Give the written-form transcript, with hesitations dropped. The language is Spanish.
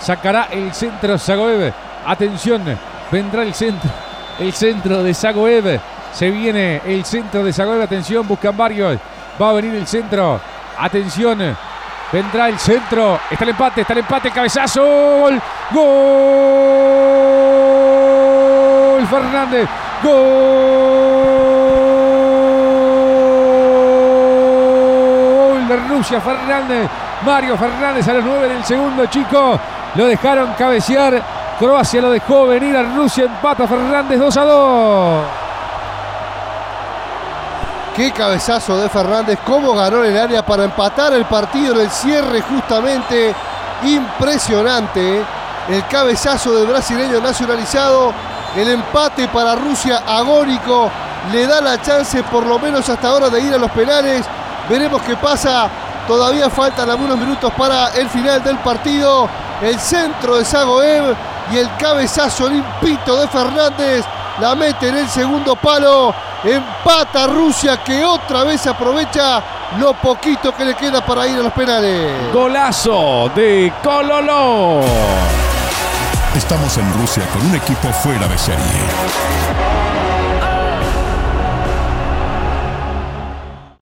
Sacará el centro Zagoev. Atención, vendrá el centro de Zagoev. Se viene el centro de Zagoev. Atención, buscan varios. Va a venir el centro. Atención. Vendrá el centro. Está el empate. Cabezazo. Gol. Gol. Fernández. Gol de Rusia. Fernández. Mario Fernández a los 9 del segundo, chico. Lo dejaron cabecear. Croacia lo dejó venir a Rusia. Empata Fernández 2-2. Qué cabezazo de Fernández, cómo ganó en el área para empatar el partido en el cierre justamente. Impresionante el cabezazo del brasileño nacionalizado. El empate para Rusia agónico. Le da la chance por lo menos hasta ahora de ir a los penales. Veremos qué pasa. Todavía faltan algunos minutos para el final del partido. El centro de Zagoev y el cabezazo limpito de Fernández. La mete en el segundo palo. Empata Rusia, que otra vez aprovecha lo poquito que le queda para ir a los penales. Golazo de Kololov. Estamos en Rusia con un equipo fuera de serie.